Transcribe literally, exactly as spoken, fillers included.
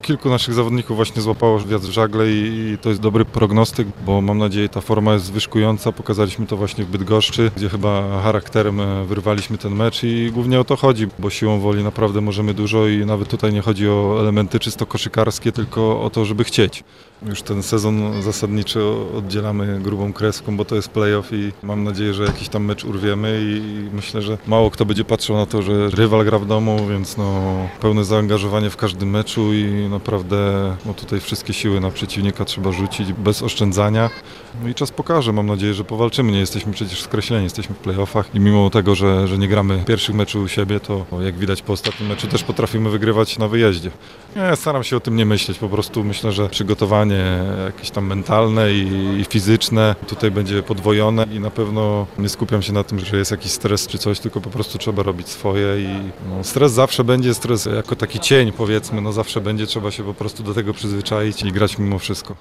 Kilku naszych zawodników właśnie złapało wiatr w żagle i to jest dobry prognostyk, bo mam nadzieję, ta forma jest zwyżkująca. Pokazaliśmy to właśnie w Bydgoszczy, gdzie chyba charakterem wyrwaliśmy ten mecz i głównie o to chodzi, bo siłą woli naprawdę możemy dużo i nawet tutaj nie chodzi o elementy czysto koszykarskie, tylko o to, żeby chcieć. Już ten sezon zasadniczy oddzielamy grubą kreską, bo to jest playoff i mam nadzieję, że jakiś tam mecz urwiemy i myślę, że mało kto będzie patrzył na to, że rywal gra w domu, więc no, pełne zaangażowanie w każdym meczu i naprawdę no, tutaj wszystkie siły na przeciwnika trzeba rzucić bez oszczędzania. No i czas pokaże, mam nadzieję, że powalczymy. Nie jesteśmy przecież skreśleni, jesteśmy w playoffach i mimo tego, że, że nie gramy pierwszych meczów u siebie, to jak widać po ostatnim meczu też potrafimy wygrywać na wyjeździe. Ja staram się o tym nie myśleć, po prostu myślę, że przygotowanie jakieś tam mentalne i, i fizyczne tutaj będzie podwojone i na pewno nie skupiam się na tym, że jest jakiś stres czy coś, tylko po prostu trzeba robić swoje i no, stres zawsze będzie, stres jako taki cień powiedzmy, no zawsze będzie, trzeba się po prostu do tego przyzwyczaić i grać mimo wszystko.